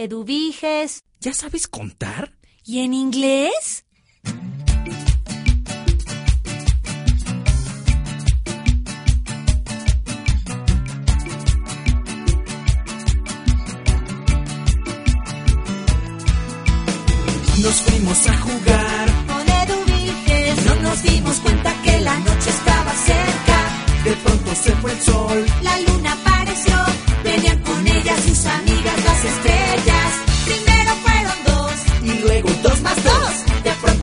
eduviges. ¿Ya sabes contar? ¿Y en inglés? Nos fuimos a jugar Con eduviges. No nos dimos cuenta que la noche estaba cerca. De pronto se fue el sol. La luna para